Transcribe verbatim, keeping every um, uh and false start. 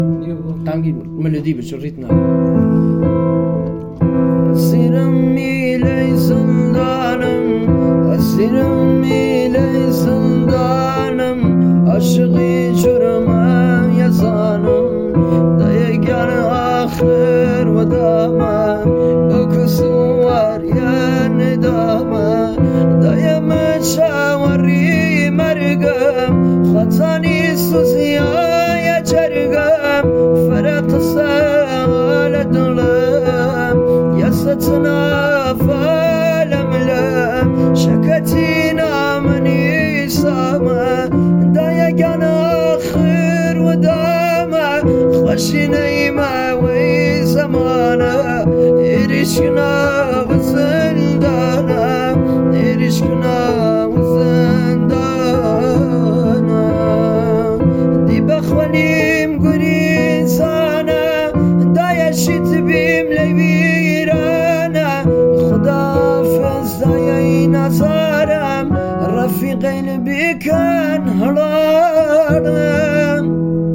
قنگی ملودی بشه ریتم اسیرم میلی زندانم اسیرم میلی زندانم عاشقی جرمم یزانم دیگر آخر و دامم بکسوار یا ندامم دایم چاوری مرگم خطانی سوزیای جرگم فرق سال دلم یستنا فالم لم شکتینا منی سامه دایگان آخر و دامه خوشی نیمه وی زمانه ایرشکنا و زندانه ایرشکنا و زندانه دی بخولیم گریزانه دایشیت بیم لویرانه خدافز دای نظارم رفیقین بیکن هلانم